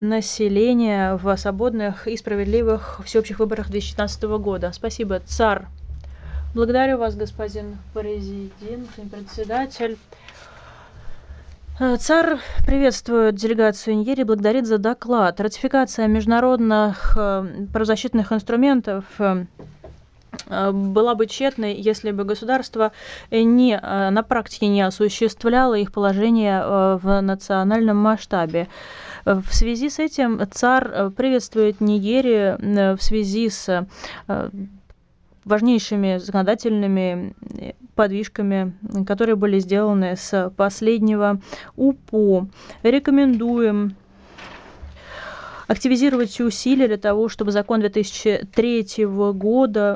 населения в свободных и справедливых всеобщих выборах 2016 года. Спасибо. ЦАР. Благодарю вас, господин президент, господин председатель. ЦАР приветствует делегацию Нигерии, благодарит за доклад. Ратификация международных правозащитных инструментов была бы тщетной, если бы государство на практике не осуществляло их положение в национальном масштабе. В связи с этим ЦАР приветствует Нигерию в связи с важнейшими законодательными подвижками, которые были сделаны с последнего УПО. Рекомендуем активизировать усилия для того, чтобы закон 2003 года